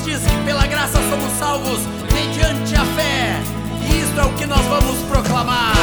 nos diz que pela graça somos salvos mediante a fé. E isto é o que nós vamos proclamar.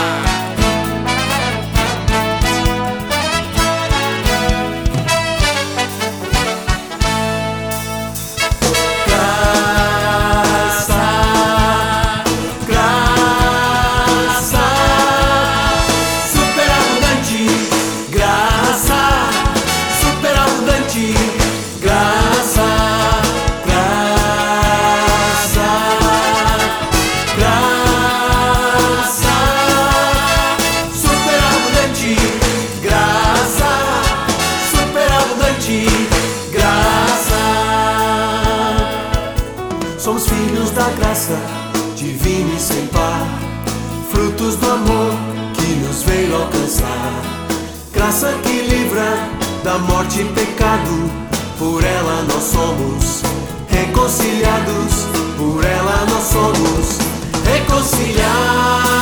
Somos filhos da graça, divina e sem par, frutos do amor que nos veio alcançar. Graça que livra da morte e pecado, por ela nós somos reconciliados, por ela nós somos reconciliados.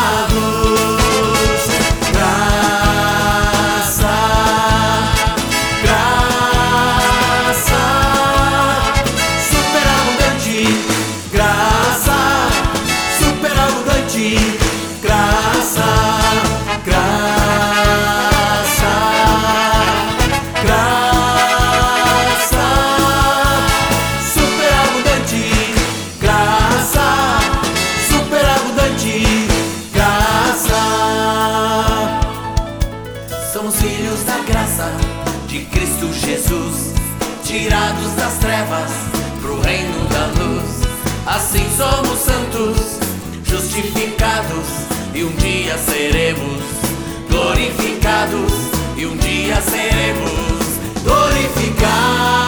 Somos filhos da graça de Cristo Jesus, tirados das trevas pro reino da luz. Assim somos santos, justificados, e um dia seremos glorificados, e um dia seremos glorificados.